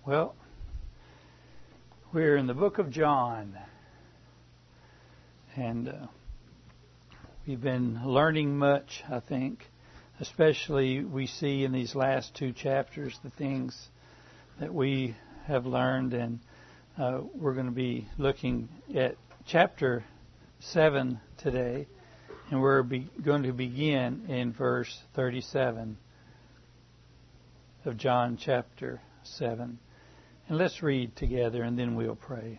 Well, we're in the book of John, and we've been learning much, I think. Especially we see in these last two chapters the things that we have learned, and we're going to be looking at chapter 7 today, and we're going to begin in verse 37 of John chapter 7. And let's read together, and then we'll pray.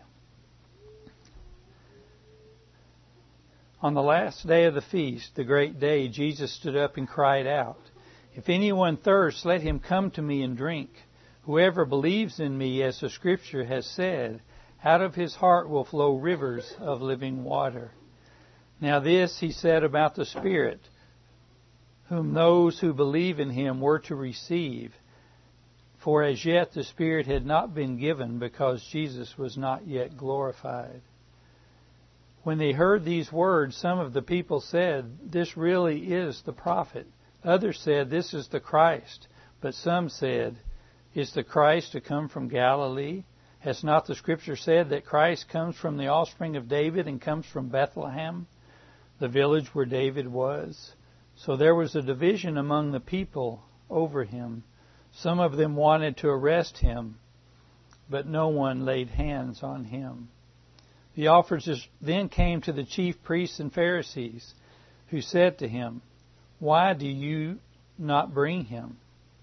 On the last day of the feast, the great day, Jesus stood up and cried out, "If anyone thirsts, let him come to me and drink. Whoever believes in me, as the Scripture has said, out of his heart will flow rivers of living water." Now this he said about the Spirit, whom those who believe in him were to receive. For as yet the Spirit had not been given, because Jesus was not yet glorified. When they heard these words, some of the people said, "This really is the prophet." Others said, "This is the Christ." But some said, "Is the Christ to come from Galilee? Has not the Scripture said that Christ comes from the offspring of David and comes from Bethlehem, the village where David was?" So there was a division among the people over him. Some of them wanted to arrest him, but no one laid hands on him. The officers then came to the chief priests and Pharisees, who said to him, "Why do you not bring him?"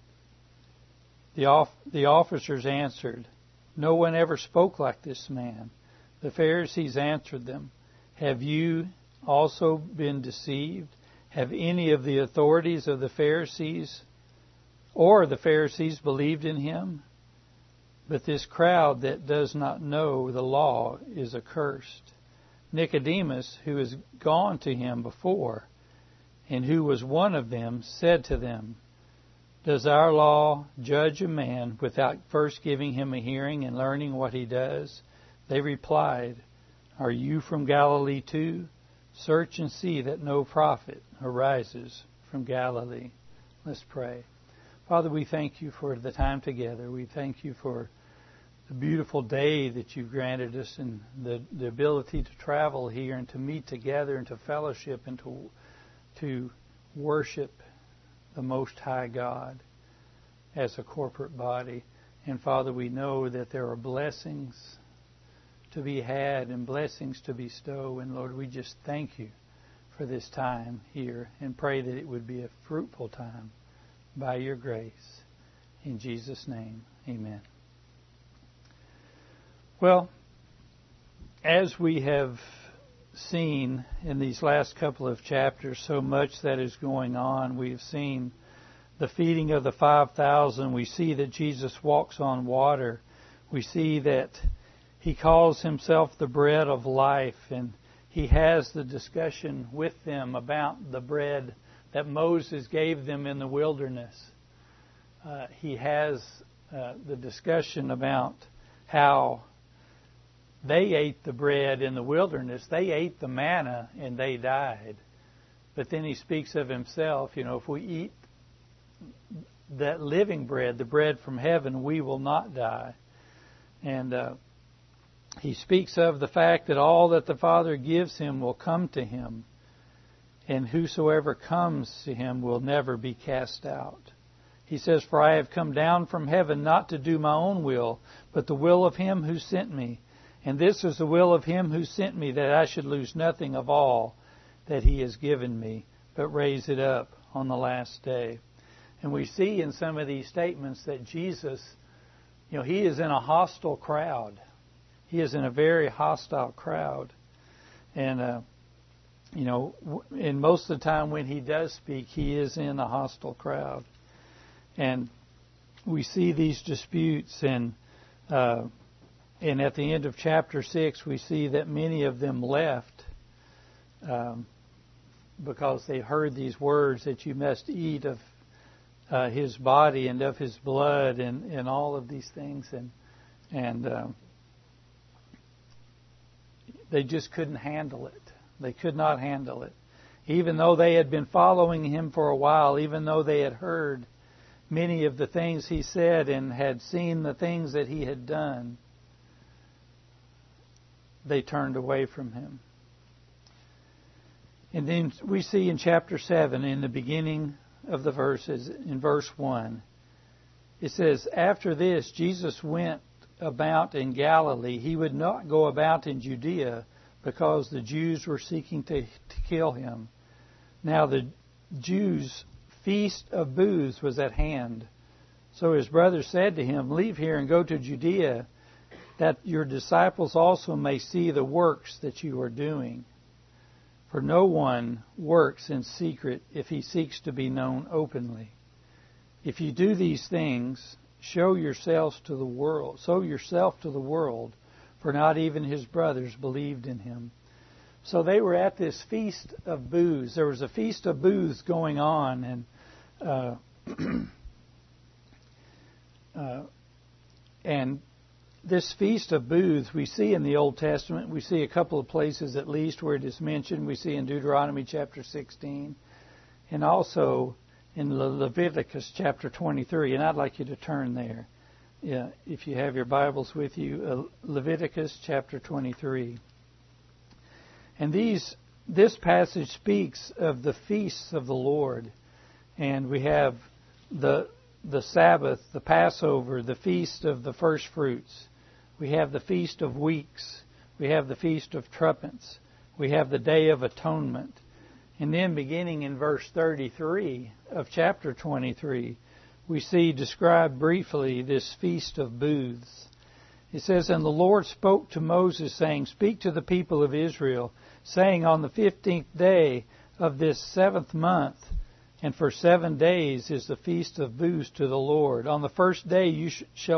The officers answered, "No one ever spoke like this man." The Pharisees answered them, "Have you also been deceived? Have any of the authorities of the Pharisees or the Pharisees believed in him? But this crowd that does not know the law is accursed." Nicodemus, who has gone to him before, and who was one of them, said to them, "Does our law judge a man without first giving him a hearing and learning what he does?" They replied, "Are you from Galilee too? Search and see that no prophet arises from Galilee." Let's pray. Father, we thank you for the time together. We thank you for the beautiful day that you've granted us, and the ability to travel here and to meet together and to fellowship and to worship the Most High God as a corporate body. And Father, we know that there are blessings to be had and blessings to bestow. And Lord, we just thank you for this time here and pray that it would be a fruitful time by your grace. In Jesus' name, amen. Well, as we have seen in these last couple of chapters, so much that is going on. We've seen the feeding of the 5,000. We see that Jesus walks on water. We see that he calls himself the bread of life, and he has the discussion with them about the bread that Moses gave them in the wilderness. He has the discussion about how they ate the bread in the wilderness. They ate the manna and they died. But then he speaks of himself, if we eat that living bread, the bread from heaven, we will not die. And he speaks of the fact that all that the Father gives him will come to him, and whosoever comes to him will never be cast out. He says, "For I have come down from heaven not to do my own will, but the will of him who sent me. And this is the will of him who sent me, that I should lose nothing of all that he has given me, but raise it up on the last day." And we see in some of these statements that Jesus, he is in a hostile crowd. He is in a very hostile crowd. And, and most of the time when he does speak, he is in a hostile crowd. And we see these disputes, and at the end of chapter 6, we see that many of them left because they heard these words that you must eat of his body and of his blood and all of these things. And they just couldn't handle it. They could not handle it. Even though they had been following him for a while, even though they had heard many of the things he said and had seen the things that he had done, they turned away from him. And then we see in chapter 7, in the beginning of the verses, in verse 1, it says, "After this, Jesus went about in Galilee. He would not go about in Judea because the Jews were seeking to kill him. Now the Jews' feast of booths was at hand. So his brothers said to him, 'Leave here and go to Judea, that your disciples also may see the works that you are doing. For no one works in secret if he seeks to be known openly. If you do these things, show yourself to the world, for not even his brothers believed in him.'" So they were at this feast of booths. There was a feast of booths going on, and this feast of booths we see in the Old Testament. We see a couple of places at least where it is mentioned. We see in Deuteronomy chapter 16 and also in Leviticus chapter 23. And I'd like you to turn there, if you have your Bibles with you, Leviticus chapter 23. And this passage speaks of the feasts of the Lord. And we have the Sabbath, the Passover, the feast of the first fruits. We have the Feast of Weeks. We have the Feast of Trumpets. We have the Day of Atonement. And then beginning in verse 33 of chapter 23, we see described briefly this Feast of Booths. It says, "And the Lord spoke to Moses, saying, 'Speak to the people of Israel, saying, on the 15th day of this 7th month, and for 7 days is the Feast of Booths to the Lord. On the first day shall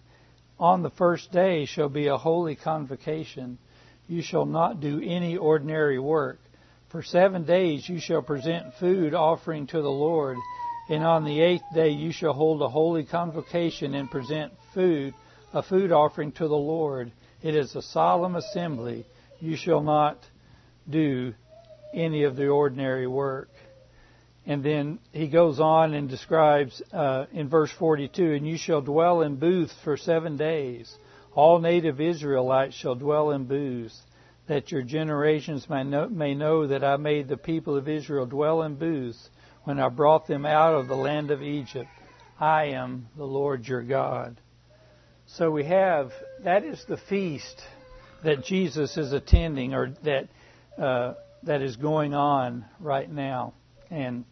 be a holy convocation. You shall not do any ordinary work. For 7 days you shall present food offering to the Lord, and on the 8th day you shall hold a holy convocation and present a food offering to the Lord. It is a solemn assembly. You shall not do any of the ordinary work.'" And then he goes on and describes in verse 42, "And you shall dwell in booths for 7 days. All native Israelites shall dwell in booths, that your generations may know that I made the people of Israel dwell in booths when I brought them out of the land of Egypt. I am the Lord your God." So we have, that is the feast that Jesus is attending, or that is going on right now. And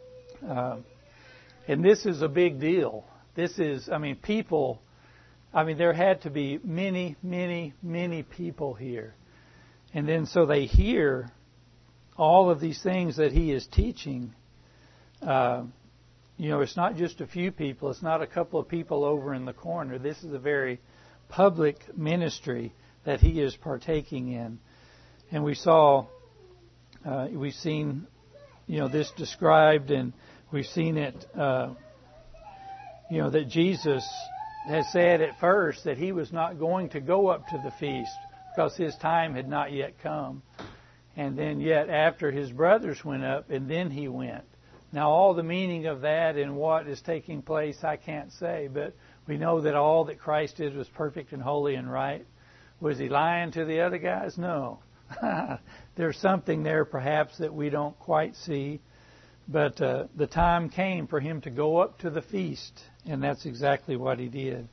this is a big deal. This is, people, there had to be many, many, many people here. And then so they hear all of these things that he is teaching. It's not just a few people. It's not a couple of people over in the corner. This is a very public ministry that he is partaking in. And we've seen, this described, and we've seen it, that Jesus has said at first that he was not going to go up to the feast because his time had not yet come. And then yet after his brothers went up, and then he went. Now all the meaning of that and what is taking place, I can't say, but we know that all that Christ did was perfect and holy and right. Was he lying to the other guys? No. There's something there perhaps that we don't quite see. But the time came for him to go up to the feast, and that's exactly what he did.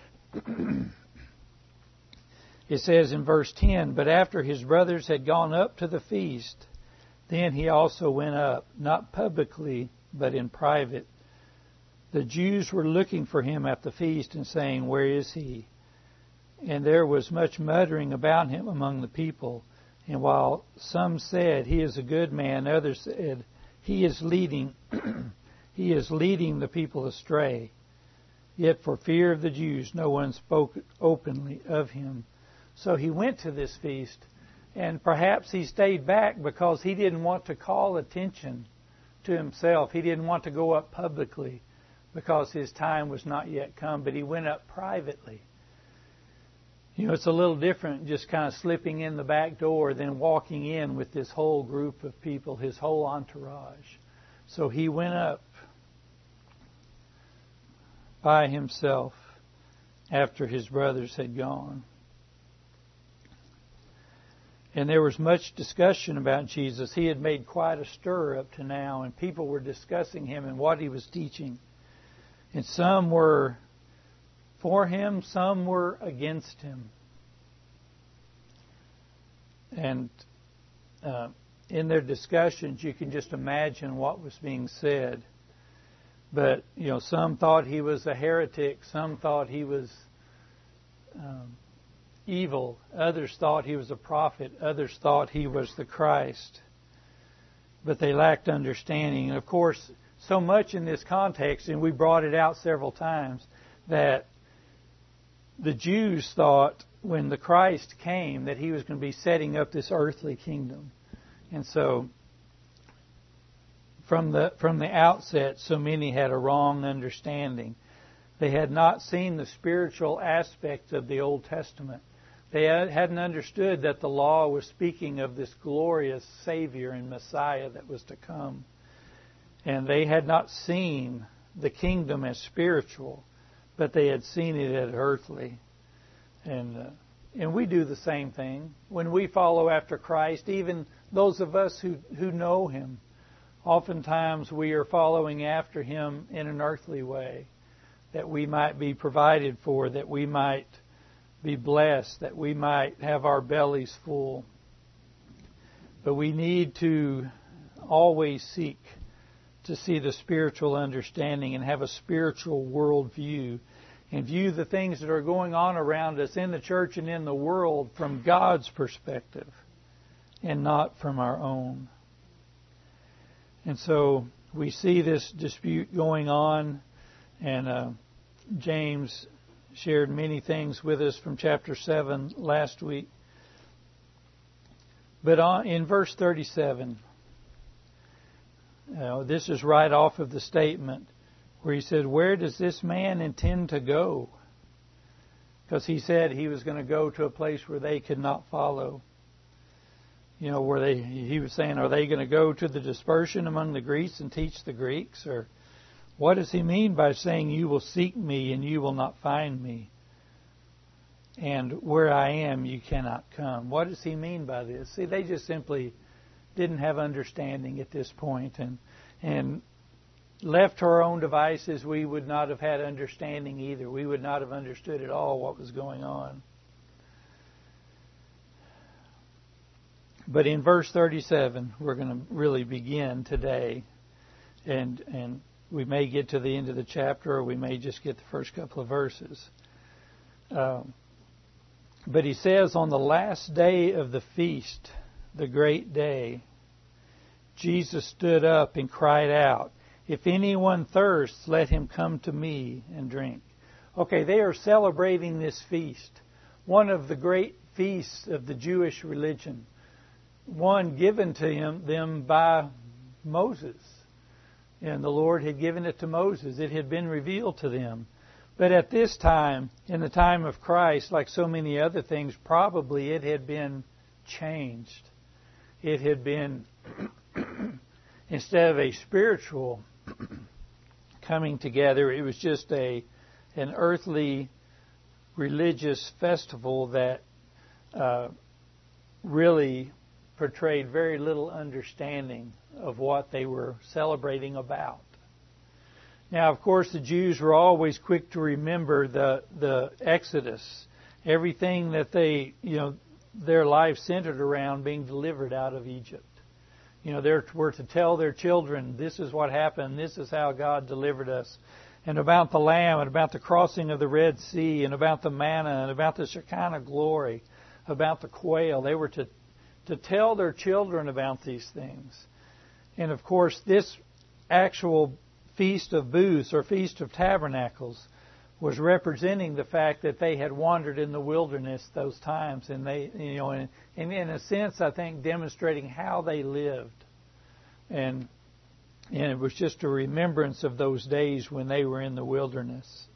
It says in verse 10, "But after his brothers had gone up to the feast, then he also went up, not publicly, but in private. The Jews were looking for him at the feast and saying, 'Where is he?' And there was much muttering about him among the people. And while some said, 'He is a good man,' others said, 'He is leading the people astray.' Yet for fear of the Jews, no one spoke openly of him." So he went to this feast, and perhaps he stayed back because he didn't want to call attention to himself. He didn't want to go up publicly because his time was not yet come, but he went up privately. It's a little different just kind of slipping in the back door than walking in with this whole group of people, his whole entourage. So he went up by himself after his brothers had gone. And there was much discussion about Jesus. He had made quite a stir up to now, and people were discussing him and what he was teaching. And some were for him, some were against him. And in their discussions, you can just imagine what was being said. But, some thought he was a heretic. Some thought he was evil. Others thought he was a prophet. Others thought he was the Christ. But they lacked understanding. And, of course, so much in this context, and we brought it out several times, that the Jews thought when the Christ came that he was going to be setting up this earthly kingdom. And so from the outset, so many had a wrong understanding. They had not seen the spiritual aspects of the Old Testament. They hadn't understood that the law was speaking of this glorious Savior and Messiah that was to come. And they had not seen the kingdom as spiritual, but they had seen it as earthly. And we do the same thing. When we follow after Christ, even those of us who know Him, oftentimes we are following after Him in an earthly way, that we might be provided for, that we might be blessed, that we might have our bellies full. But we need to always seek to see the spiritual understanding and have a spiritual worldview and view the things that are going on around us in the church and in the world from God's perspective and not from our own. And so we see this dispute going on, and James shared many things with us from chapter 7 last week. But in verse 37, this is right off of the statement where he said, "Where does this man intend to go?" Because he said he was going to go to a place where they could not follow. He was saying, are they going to go to the dispersion among the Greeks and teach the Greeks? Or what does he mean by saying, "You will seek me and you will not find me"? And where I am, you cannot come. What does he mean by this? See, they just simply didn't have understanding at this point. And left to our own devices, we would not have had understanding either. We would not have understood at all what was going on. But in verse 37, we're going to really begin today. And we may get to the end of the chapter, or we may just get the first couple of verses. But he says, on the last day of the feast, the great day, Jesus stood up and cried out, "If anyone thirsts, let him come to me and drink." Okay, they are celebrating this feast, one of the great feasts of the Jewish religion, one given to them by Moses. And the Lord had given it to Moses. It had been revealed to them. But at this time, in the time of Christ, like so many other things, probably it had been changed. It had been, instead of a spiritual coming together, it was just an earthly religious festival that really portrayed very little understanding of what they were celebrating about. Now, of course, the Jews were always quick to remember the Exodus, everything that their life centered around being delivered out of Egypt. They were to tell their children, this is what happened, this is how God delivered us, and about the Lamb, and about the crossing of the Red Sea, and about the manna, and about the Shekinah glory, about the quail. They were to tell their children about these things. And of course, this actual Feast of Booths, or Feast of Tabernacles, was representing the fact that they had wandered in the wilderness those times, and they, and in a sense, I think, demonstrating how they lived. And it was just a remembrance of those days when they were in the wilderness.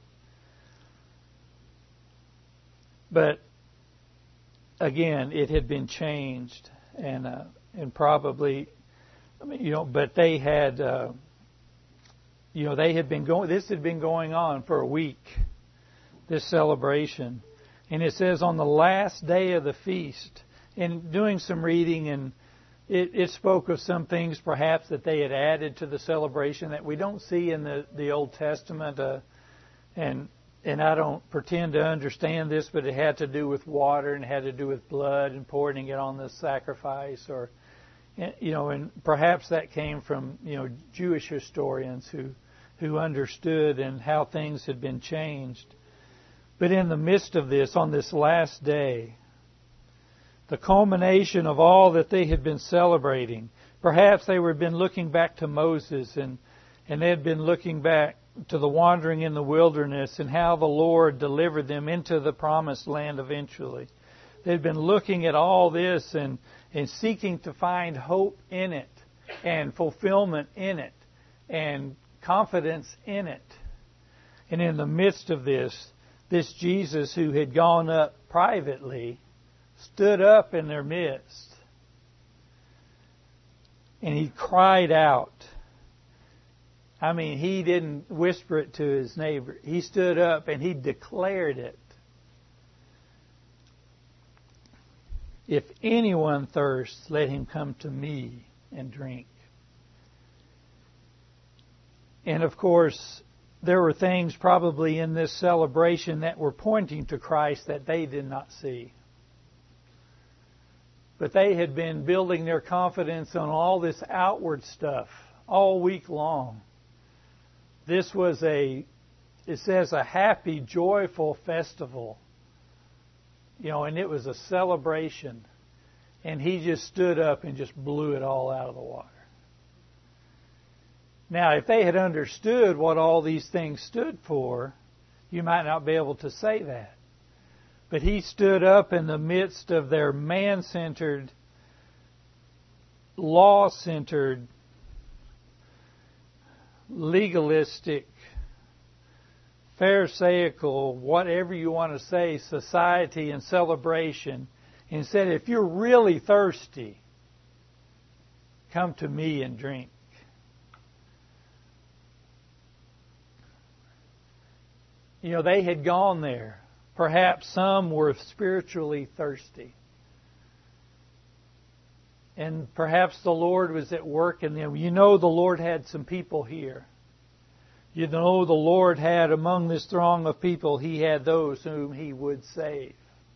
But again, it had been changed, and probably, but they had they had been going. This had been going on for a week. This celebration, and it says on the last day of the feast. And doing some reading, and it spoke of some things perhaps that they had added to the celebration that we don't see in the Old Testament. And I don't pretend to understand this, but it had to do with water and had to do with blood and pouring it on the sacrifice, and perhaps that came from Jewish historians who understood and how things had been changed. But in the midst of this, on this last day, the culmination of all that they had been celebrating, perhaps they had been looking back to Moses and they had been looking back to the wandering in the wilderness and how the Lord delivered them into the promised land eventually. They'd been looking at all this and seeking to find hope in it and fulfillment in it and confidence in it. And in the midst of this Jesus who had gone up privately stood up in their midst. And he cried out. I mean, he didn't whisper it to his neighbor. He stood up and he declared it. If anyone thirsts, let him come to me and drink. And of course, there were things probably in this celebration that were pointing to Christ that they did not see. But they had been building their confidence on all this outward stuff all week long. This was it says a happy, joyful festival. And it was a celebration. And he just stood up and just blew it all out of the water. Now, if they had understood what all these things stood for, you might not be able to say that. But he stood up in the midst of their man-centered, law-centered, legalistic, Pharisaical, whatever you want to say, society and celebration, and said, if you're really thirsty, come to me and drink. They had gone there. Perhaps some were spiritually thirsty. And perhaps the Lord was at work in them. The Lord had some people here. The Lord had among this throng of people, He had those whom He would save.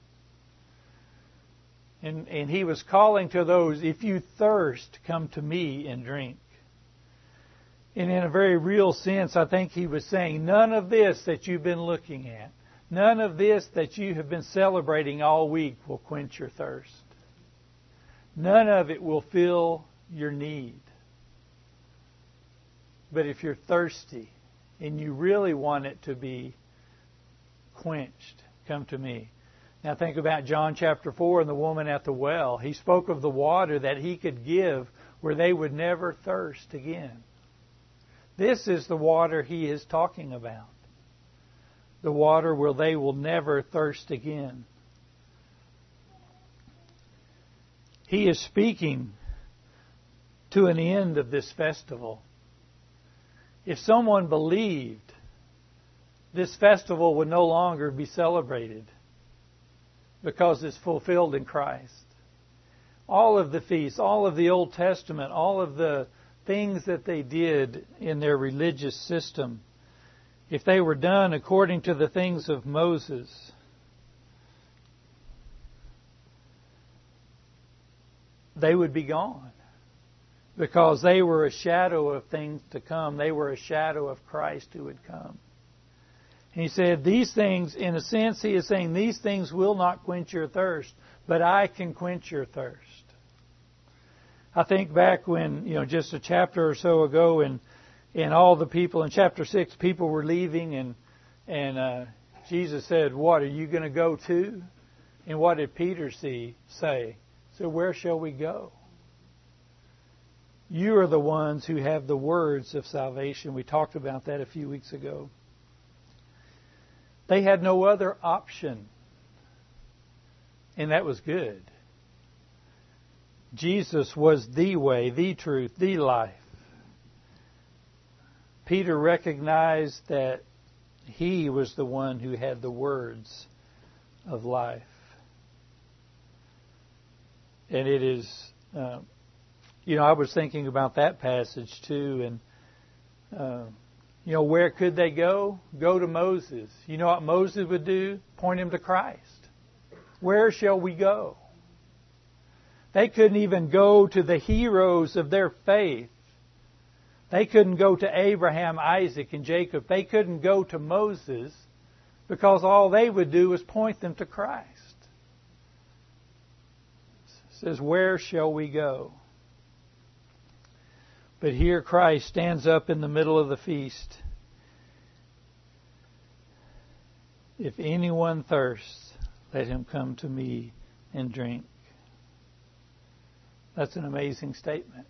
And He was calling to those, if you thirst, come to me and drink. And in a very real sense, I think He was saying, none of this that you've been looking at, none of this that you have been celebrating all week will quench your thirst. None of it will fill your need. But if you're thirsty and you really want it to be quenched, come to me. Now think about John chapter 4 and the woman at the well. He spoke of the water that He could give where they would never thirst again. This is the water He is talking about. The water where they will never thirst again. He is speaking to an end of this festival. If someone believed, this festival would no longer be celebrated because it's fulfilled in Christ. All of the feasts, all of the Old Testament, all of the things that they did in their religious system, if they were done according to the things of Moses, they would be gone. Because they were a shadow of things to come. They were a shadow of Christ who would come. And He said, these things, in a sense, He is saying, these things will not quench your thirst, but I can quench your thirst. I think back when, just a chapter or so ago, and all the people, in chapter 6, people were leaving, and Jesus said, what, are you going to go too? And what did Peter say? So where shall we go? You are the ones who have the words of salvation. We talked about that a few weeks ago. They had no other option. And that was good. Jesus was the way, the truth, the life. Peter recognized that he was the one who had the words of life. And it is, I was thinking about that passage too, and, where could they go? Go to Moses. You know what Moses would do? Point him to Christ. Where shall we go? They couldn't even go to the heroes of their faith. They couldn't go to Abraham, Isaac, and Jacob. They couldn't go to Moses because all they would do was point them to Christ. It says, where shall we go? But here Christ stands up in the middle of the feast. If anyone thirsts, let him come to me and drink. That's an amazing statement.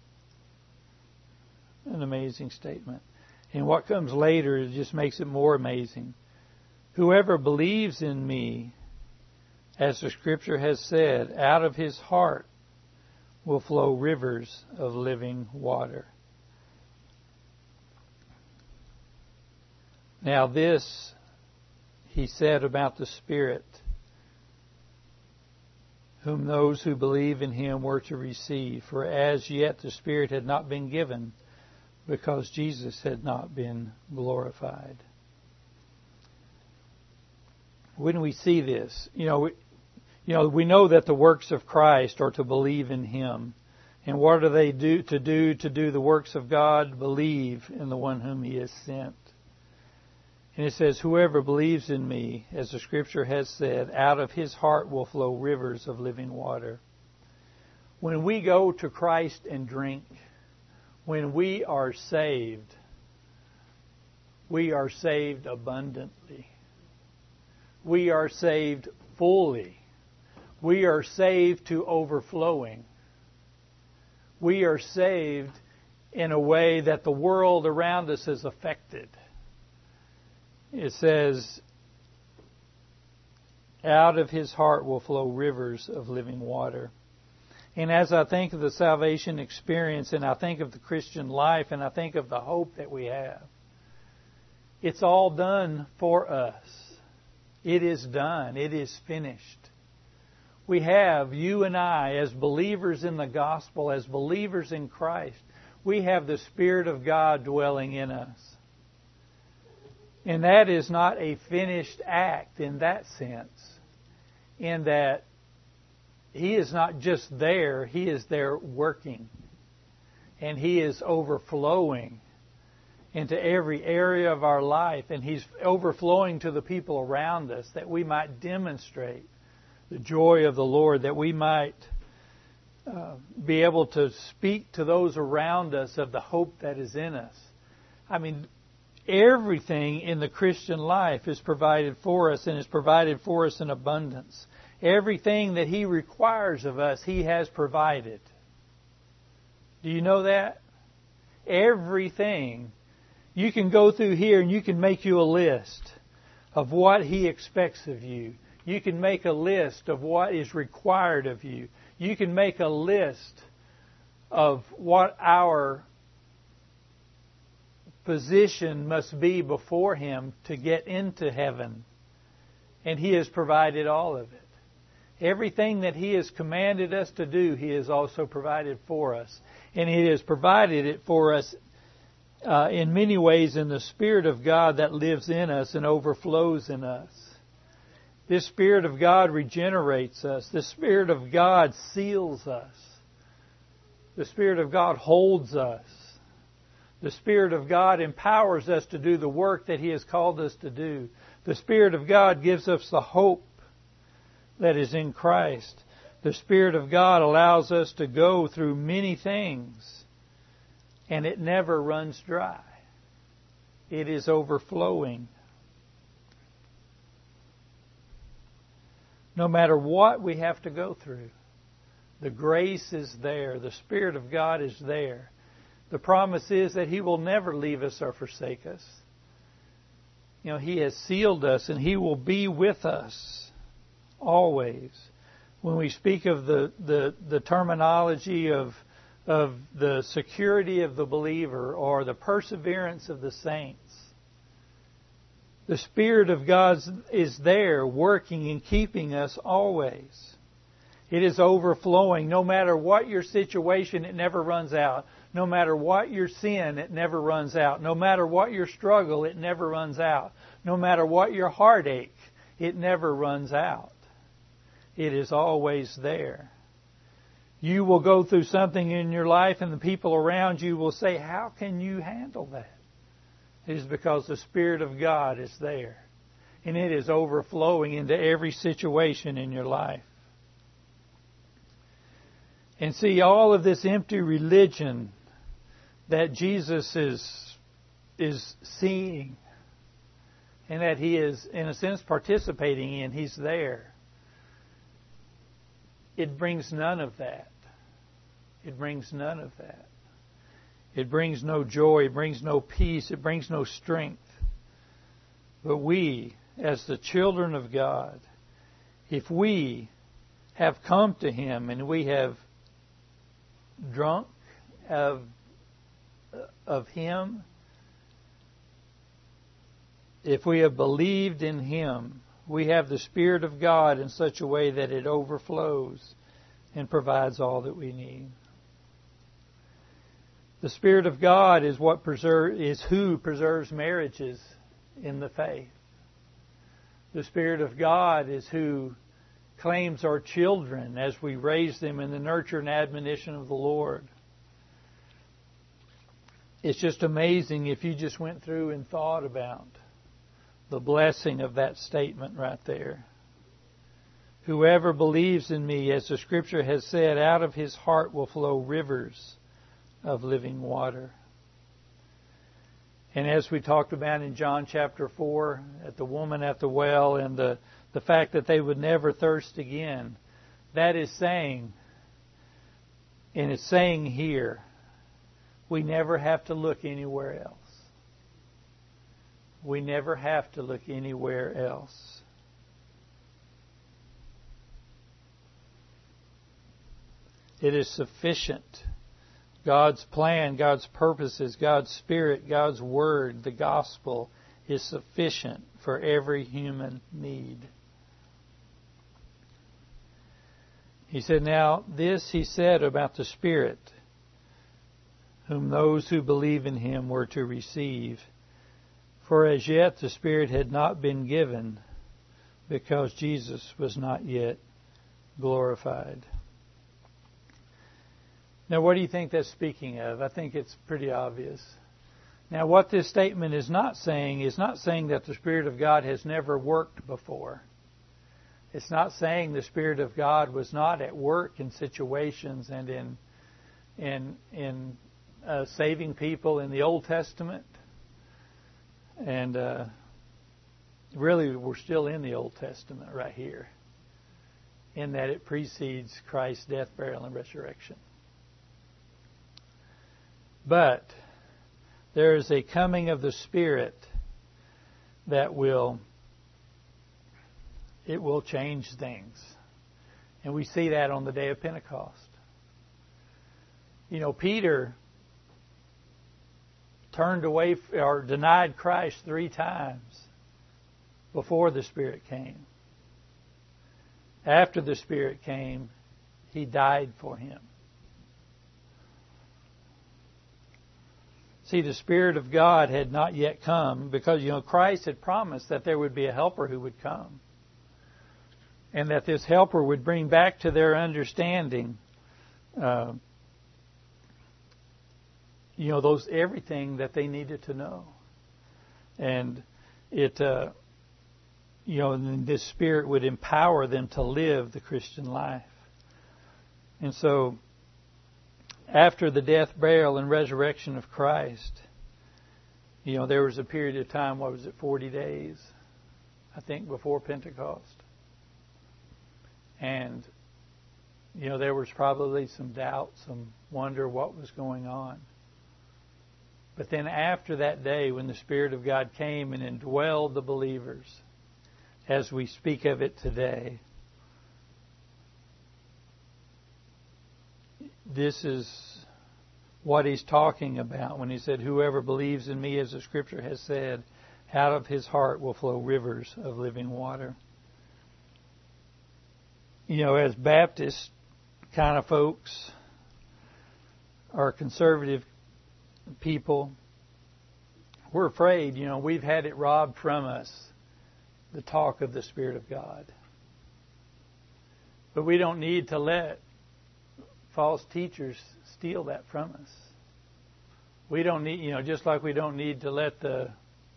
An amazing statement. And what comes later, it just makes it more amazing. Whoever believes in me, as the Scripture has said, out of his heart will flow rivers of living water. Now this, he said about the Spirit, whom those who believe in him were to receive. For as yet the Spirit had not been given, because Jesus had not been glorified. When we see this, we know that the works of Christ are to believe in him. And what do they do to do the works of God? Believe in the one whom he has sent. And it says, whoever believes in me, as the Scripture has said, out of his heart will flow rivers of living water. When we go to Christ and drink, when we are saved abundantly. We are saved fully. We are saved to overflowing. We are saved in a way that the world around us is affected. It says, out of his heart will flow rivers of living water. And as I think of the salvation experience, and I think of the Christian life, and I think of the hope that we have, it's all done for us. It is done. It is finished. We have, you and I, as believers in the gospel, as believers in Christ, we have the Spirit of God dwelling in us. And that is not a finished act in that sense, in that he is not just there, he is there working. And he is overflowing into every area of our life. And he's overflowing to the people around us, that we might demonstrate the joy of the Lord, that we might be able to speak to those around us of the hope that is in us. I mean, everything in the Christian life is provided for us, and is provided for us in abundance. Everything that he requires of us, he has provided. Do you know that? Everything. You can go through here and you can make you a list of what he expects of you. You can make a list of what is required of you. You can make a list of what our position must be before him to get into heaven. And he has provided all of it. Everything that he has commanded us to do, he has also provided for us. And he has provided it for us in many ways in the Spirit of God that lives in us and overflows in us. This Spirit of God regenerates us. The Spirit of God seals us. The Spirit of God holds us. The Spirit of God empowers us to do the work that he has called us to do. The Spirit of God gives us the hope that is in Christ. The Spirit of God allows us to go through many things, and it never runs dry. It is overflowing. No matter what we have to go through, the grace is there. The Spirit of God is there. The promise is that he will never leave us or forsake us. He has sealed us, and he will be with us always. When we speak of the terminology of of the security of the believer or the perseverance of the saints. The Spirit of God is there working and keeping us always. It is overflowing. No matter what your situation, it never runs out. No matter what your sin, it never runs out. No matter what your struggle, it never runs out. No matter what your heartache, it never runs out. It is always there. You will go through something in your life and the people around you will say, how can you handle that? It is because the Spirit of God is there. And it is overflowing into every situation in your life. And see, all of this empty religion that Jesus is seeing and that He is, in a sense, participating in, He's there. It brings none of that. It brings none of that. It brings no joy. It brings no peace. It brings no strength. But we, as the children of God, if we have come to Him and we have drunk of Him, if we have believed in Him, we have the Spirit of God in such a way that it overflows and provides all that we need. The Spirit of God is who preserves marriages in the faith. The Spirit of God is who claims our children as we raise them in the nurture and admonition of the Lord. It's just amazing if you just went through and thought about the blessing of that statement right there. Whoever believes in me, as the Scripture has said, out of his heart will flow rivers of living water. And as we talked about in John chapter 4, at the woman at the well and the fact that they would never thirst again, that is saying, and it's saying here, we never have to look anywhere else. We never have to look anywhere else. It is sufficient. God's plan, God's purposes, God's Spirit, God's Word, the Gospel is sufficient for every human need. He said, now this He said about the Spirit, whom those who believe in Him were to receive. For as yet the Spirit had not been given, because Jesus was not yet glorified. Now, what do you think that's speaking of? I think it's pretty obvious. Now, what this statement is not saying that the Spirit of God has never worked before. It's not saying the Spirit of God was not at work in situations and in saving people in the Old Testament. And really, we're still in the Old Testament right here, in that it precedes Christ's death, burial, and resurrection. But there is a coming of the Spirit that will change things. And we see that on the day of Pentecost. You know, Peter turned away or denied Christ 3 times before the Spirit came. After the Spirit came, he died for him. See, the Spirit of God had not yet come because, Christ had promised that there would be a helper who would come. And that this helper would bring back to their understanding, everything that they needed to know. And this Spirit would empower them to live the Christian life. And so, after the death, burial, and resurrection of Christ, there was a period of time, 40 days, I think, before Pentecost. And, there was probably some doubt, some wonder what was going on. But then after that day, when the Spirit of God came and indwelled the believers, as we speak of it today, this is what he's talking about when he said, whoever believes in me, as the Scripture has said, out of his heart will flow rivers of living water. You know, as Baptist kind of folks, or conservative people, we're afraid, you know, we've had it robbed from us, the talk of the Spirit of God. But we don't need to let false teachers steal that from us. We don't need, you know, just like we don't need to let the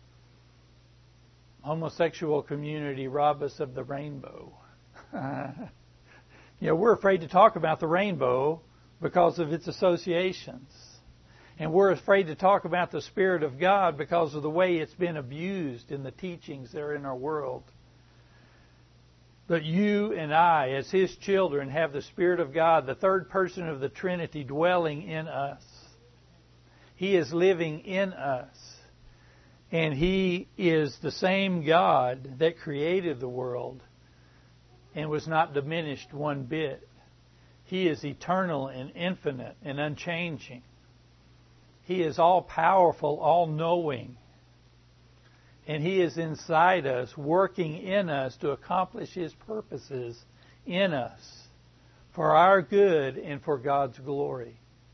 homosexual community rob us of the rainbow. You know, we're afraid to talk about the rainbow because of its associations. And we're afraid to talk about the Spirit of God because of the way it's been abused in the teachings that are in our world. But you and I, as His children, have the Spirit of God, the third person of the Trinity, dwelling in us. He is living in us. And He is the same God that created the world and was not diminished one bit. He is eternal and infinite and unchanging. He is all-powerful, all-knowing. And He is inside us, working in us to accomplish His purposes in us for our good and for God's glory.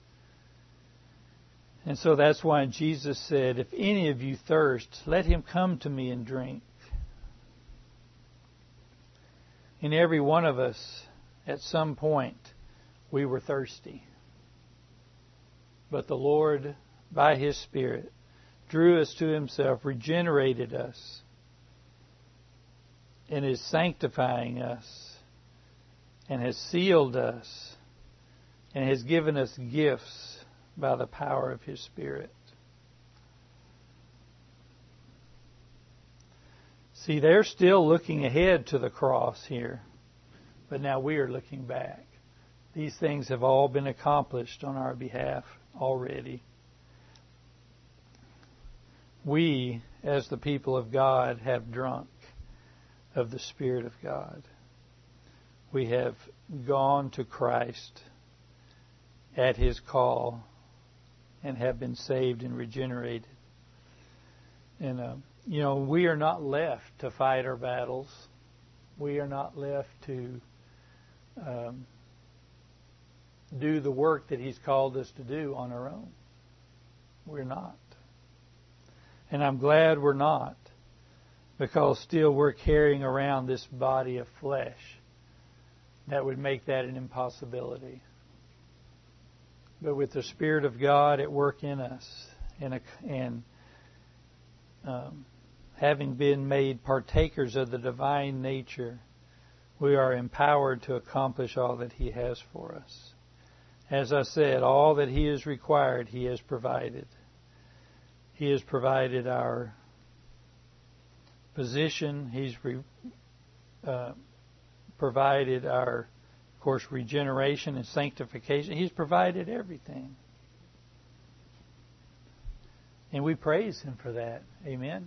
And so that's why Jesus said, if any of you thirst, let him come to me and drink. In every one of us, at some point, we were thirsty. But the Lord, by His Spirit, drew us to Himself, regenerated us, and is sanctifying us, and has sealed us, and has given us gifts by the power of His Spirit. See, they're still looking ahead to the cross here, but now we are looking back. These things have all been accomplished on our behalf already. We, as the people of God, have drunk of the Spirit of God. We have gone to Christ at His call and have been saved and regenerated. And, you know, we are not left to fight our battles. We are not left to do the work that He's called us to do on our own. We're not. And I'm glad we're not, because still we're carrying around this body of flesh that would make that an impossibility. But with the Spirit of God at work in us, and having been made partakers of the divine nature, we are empowered to accomplish all that He has for us. As I said, all that He has required, He has provided. He has provided our position. He's provided our, of course, regeneration and sanctification. He's provided everything. And we praise Him for that. Amen.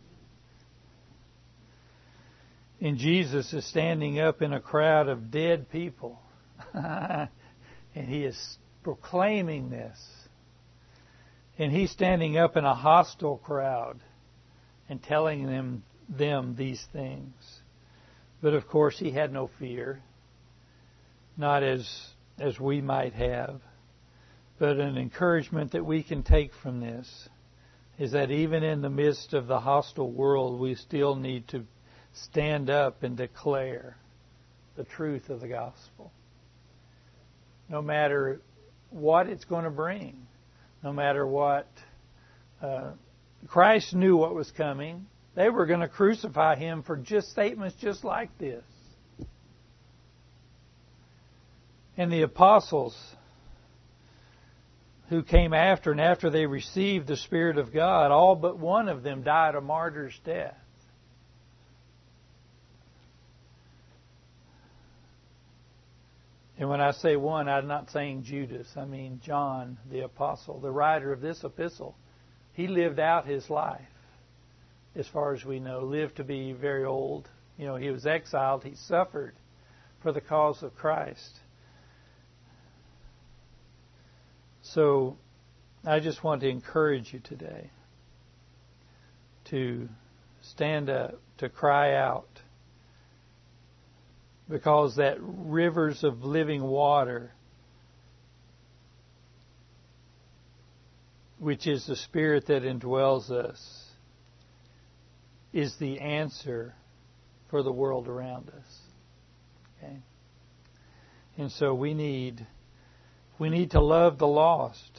And Jesus is standing up in a crowd of dead people. And He is proclaiming this. And He's standing up in a hostile crowd and telling them these things. But of course He had no fear. Not as we might have. But an encouragement that we can take from this is that even in the midst of the hostile world, we still need to stand up and declare the truth of the gospel. No matter what it's going to bring. No matter what. Christ knew what was coming. They were going to crucify Him for just statements just like this. And the apostles who came after, and after they received the Spirit of God, all but one of them died a martyr's death. And when I say one, I'm not saying Judas. I mean John, the apostle, the writer of this epistle. He lived out his life, as far as we know, lived to be very old. You know, he was exiled. He suffered for the cause of Christ. So I just want to encourage you today to stand up, to cry out, because that rivers of living water, which is the Spirit that indwells us, is the answer for the world around us. Okay? And so we need to love the lost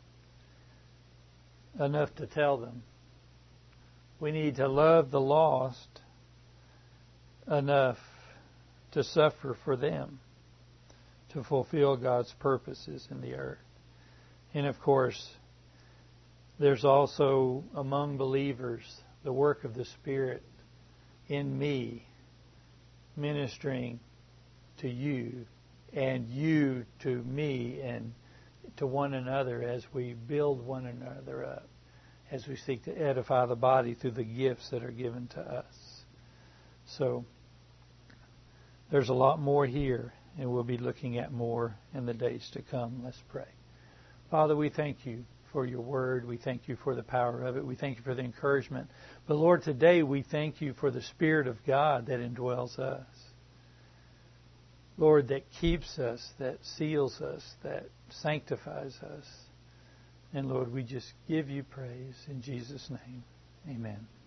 enough to tell them. We need to love the lost enough to suffer for them, to fulfill God's purposes in the earth. And of course, there's also among believers the work of the Spirit in me, ministering to you and you to me and to one another as we build one another up, as we seek to edify the body through the gifts that are given to us. So there's a lot more here, and we'll be looking at more in the days to come. Let's pray. Father, we thank you for your word. We thank you for the power of it. We thank you for the encouragement. But Lord, today we thank you for the Spirit of God that indwells us. Lord, that keeps us, that seals us, that sanctifies us. And Lord, we just give you praise in Jesus' name. Amen.